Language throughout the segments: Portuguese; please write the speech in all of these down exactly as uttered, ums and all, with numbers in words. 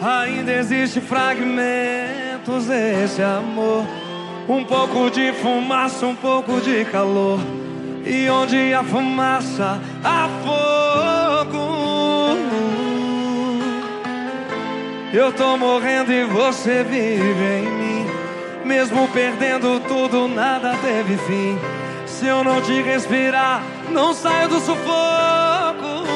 Ainda existe fragmentos desse amor. Um pouco de fumaça, um pouco de calor. E onde há fumaça, há fogo. Eu tô morrendo e você vive em mim. Mesmo perdendo tudo, nada teve fim. Se eu não te respirar, não saio do sufoco.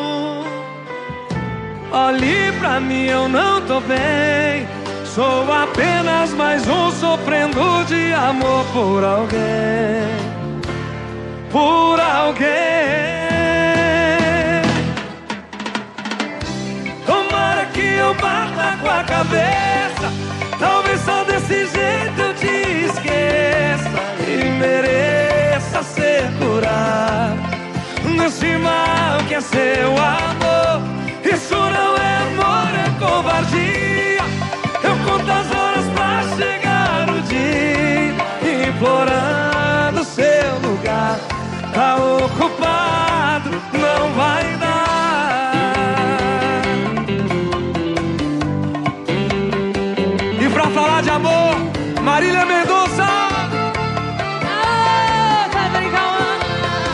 Olhe pra mim, eu não tô bem. Sou apenas mais um sofrendo de amor por alguém. Por alguém. Tomara que eu bata com a cabeça. Talvez só desse jeito eu te esqueça e mereça ser curado desse mal que é seu amor. Isso não é amor, é covardia. Eu conto as horas pra chegar o dia, implorando seu lugar. Tá ocupado, não vai dar. E pra falar de amor, Marília Mendonça. Ah, tá brincando.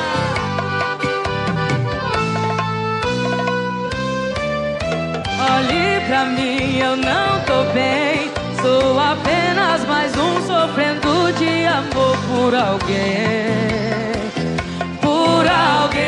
Olhe pra mim, eu não tô bem. Sou apenas mais um sofrendo de amor por alguém. Por alguém.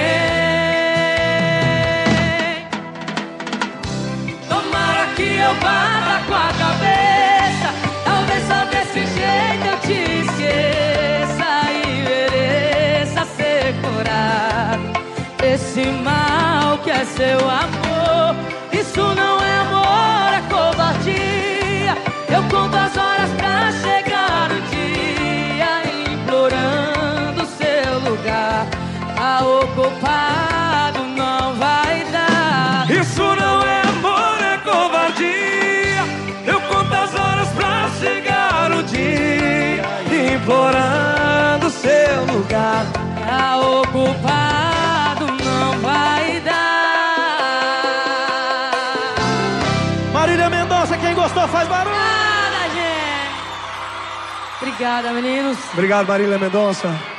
Tomara que eu bata com a cabeça. Talvez só desse jeito eu te esqueça e mereça ser curado esse mal que é seu amor. Isso não é amor, é covardia. Eu conto as horas pra chegar o dia, implorando seu lugar. Tá ocupado, não vai dar. Isso não é amor, é covardia. Eu conto as horas pra chegar o dia, implorando seu lugar. Tá ocupado, não vai dar. Marília Mendonça, quem gostou faz barulho. Obrigada, gente. Obrigada, meninos. Obrigado, Marília Mendonça.